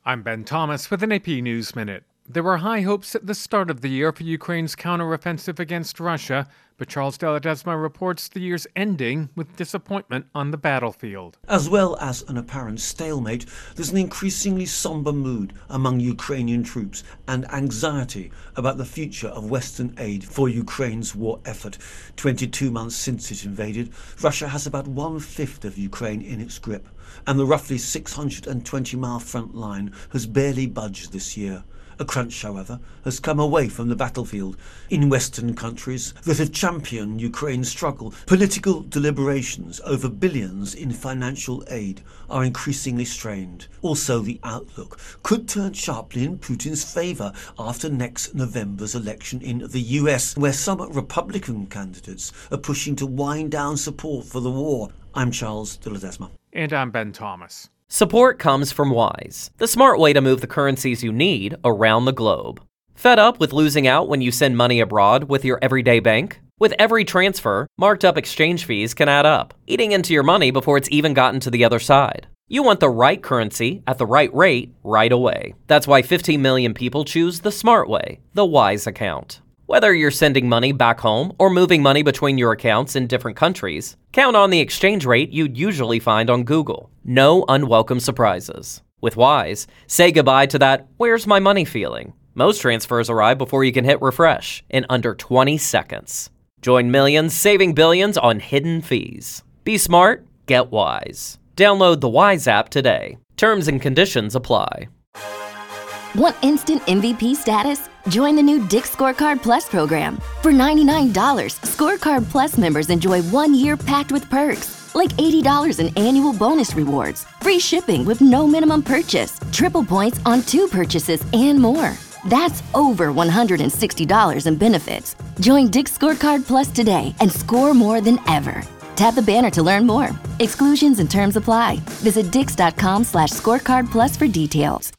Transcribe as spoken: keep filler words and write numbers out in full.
I'm Ben Thomas with an A P News Minute. There were high hopes at the start of the year for Ukraine's counteroffensive against Russia, but Charles de Ledesma reports the year's ending with disappointment on the battlefield. As well as an apparent stalemate, there's an increasingly somber mood among Ukrainian troops and anxiety about the future of Western aid for Ukraine's war effort. twenty-two months since it invaded, Russia has about one-fifth of Ukraine in its grip, and the roughly six hundred twenty mile front line has barely budged this year. A crunch, however, has come away from the battlefield. In Western countries that have championed Ukraine's struggle, political deliberations over billions in financial aid are increasingly strained. Also, the outlook could turn sharply in Putin's favour after next November's election in the U S, where some Republican candidates are pushing to wind down support for the war. I'm Charles de Ledesma. And I'm Ben Thomas. Support comes from Wise, the smart way to move the currencies you need around the globe. Fed up with losing out when you send money abroad with your everyday bank? With every transfer, marked up exchange fees can add up, eating into your money before it's even gotten to the other side. You want the right currency at the right rate right away. That's why fifteen million people choose the smart way, the Wise account. Whether you're sending money back home or moving money between your accounts in different countries, count on the exchange rate you'd usually find on Google. No unwelcome surprises. With Wise, say goodbye to that "where's my money" feeling. Most transfers arrive before you can hit refresh in under twenty seconds. Join millions saving billions on hidden fees. Be smart, get Wise. Download the Wise app today. Terms and conditions apply. Want instant M V P status? Join the new Dick's Scorecard Plus program. For ninety-nine dollars, Scorecard Plus members enjoy one year packed with perks, like eighty dollars in annual bonus rewards, free shipping with no minimum purchase, triple points on two purchases, and more. That's over one hundred sixty dollars in benefits. Join Dick's Scorecard Plus today and score more than ever. Tap the banner to learn more. Exclusions and terms apply. Visit dix.com slash scorecard plus for details.